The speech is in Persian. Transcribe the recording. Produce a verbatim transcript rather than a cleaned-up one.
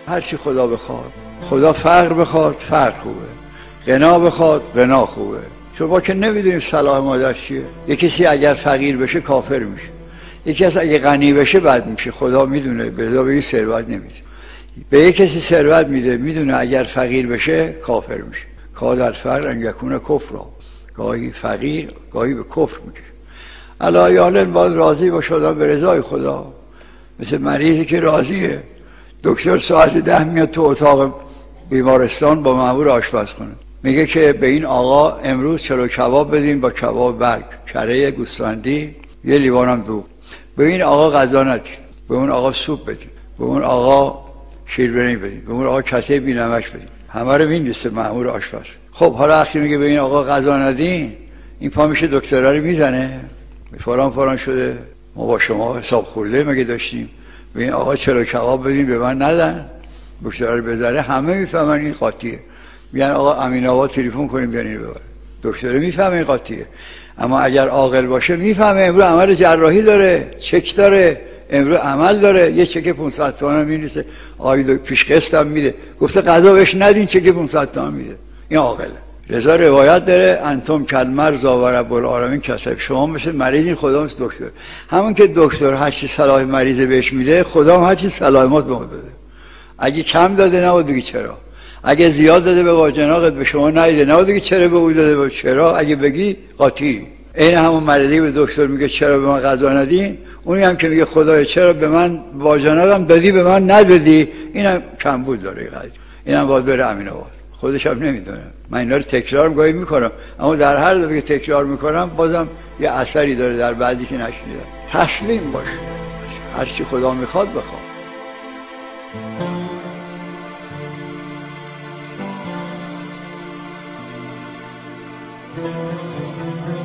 هر چی خدا بخواد. خدا فقر بخواد فقر خوبه، غنا بخواد غنا خوبه. چون ما که نمیدونیم صلاح مادر چیه. یه کسی اگر فقیر بشه کافر میشه، یکی از اگه غنی بشه بد میشه. خدا میدونه، بلا به این ثروت نمیده. به یک کسی ثروت میده، میدونه اگر فقیر بشه کافر میشه. کاد الفقر ان یکون کفرا، گاهی فقیر گاهی به کفر میشه. الا یعلم باید راضی باشه آدم به رضای خدا. مثل مریضی که راضیه، دکتر ساعت ده میاد تو اتاق بیمارستان با مأمور آشپزخونه، میگه که به این آقا امروز چلو کباب بدین با کباب برگ، کره گوسفندی، یه لیوانم دوغ. به این آقا غذا ندین، به اون آقا سوپ بدین، به اون آقا شیربرنج بدین، به اون آقا کته بی‌نمک بدین. همه رو می‌نویسه مأمور آشپز. خب حالا اخی میگه به این آقا غذا ندین، این پا میشه دکترا رو میزنه، فلان فلان شده، ما با شما حساب خورده مگه داشتیم؟ به این آقا چلو کباب بدین به من ندن، دکترا رو بزنه. همه میفهمن این قاطیه. میگن آقا امین آباد تلفن کنیم بیان اینو ببر. دکتر میفهمه این قاطیه. اما اگر عاقل باشه میفهمه امروز عمل جراحی داره، چک داره، امروز عمل داره، یه چک پانصد تومن میریسه، آقای پیش قسط هم میده، گفته غذا بهش ندین، چک پانصد تومن میده. این عاقله. رضا روایت داره انتم کلمرز و رب العالمین کسب، شما مثل مریضین، خدا مثل دکتر. همون که دکتر هر چی صلاح مریض بهش میده، خدا هم هر چی صلاحات به ما داده. اگه کم داده نه دیگه چرا، اگه زیاد داده به واجناقت به شما نیده نه دیگه چرا به او داده به چرا، اگه بگی قاطی. این همون مریضی به دکتر میگه چرا به من غذا ندین، اونی هم که میگه خدایا چرا به من واجناقم دادی به من ندادی، اینم کمبود داره. قضیه اینم باید بره امین آباد. خودش هم نمیدونه. من اینا رو تکرار گاهی میکنم، اما در هر دفعه که تکرار میکنم بازم یه اثری داره در بعضی که نشنیدم. تسلیم باش، هر چی خدا میخواد بخواد. Thank you.